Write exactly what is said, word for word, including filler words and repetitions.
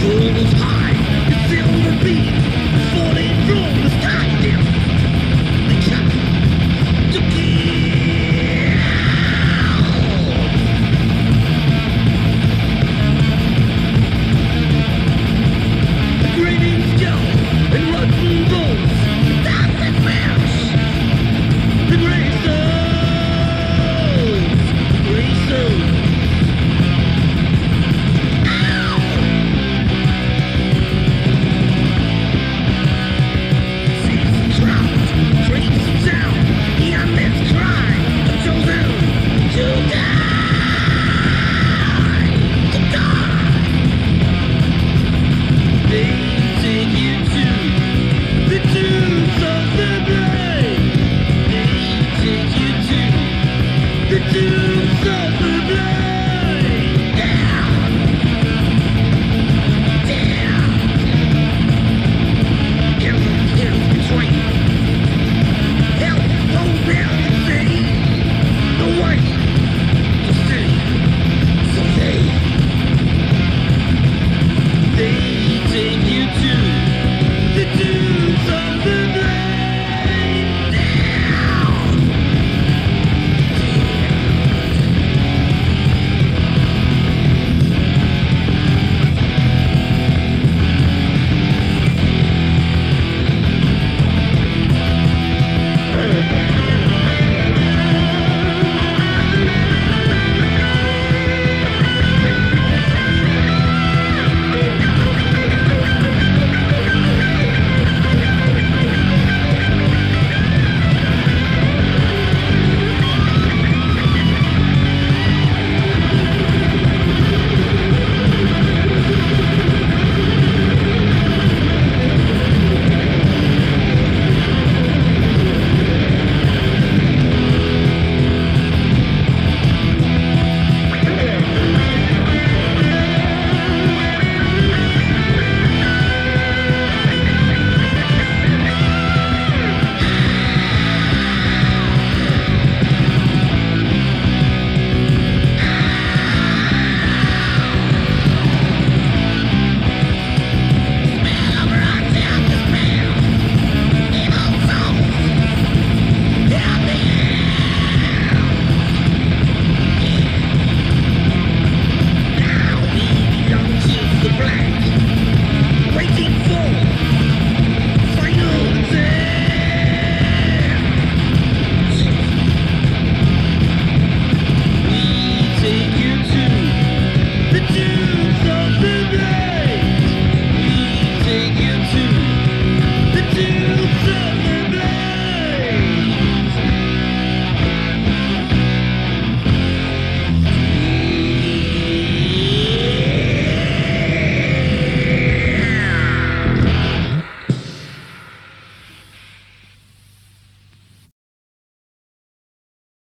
was high, the silver beam falling from the sky. The cat to kill. The grinning skull and rotten bones, that's the mouse. The grey souls, the grey souls. The dunes of the blade. Down, down. Hell, hell, betrayed. Hell, hold down the city. The way, the city. So they, they take you to